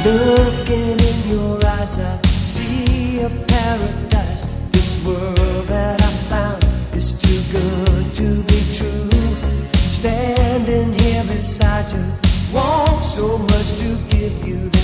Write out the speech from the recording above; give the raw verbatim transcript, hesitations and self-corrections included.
Looking in your eyes, I see a paradise. This world that I found is too good to be true. Standing here beside you, want so much to give you.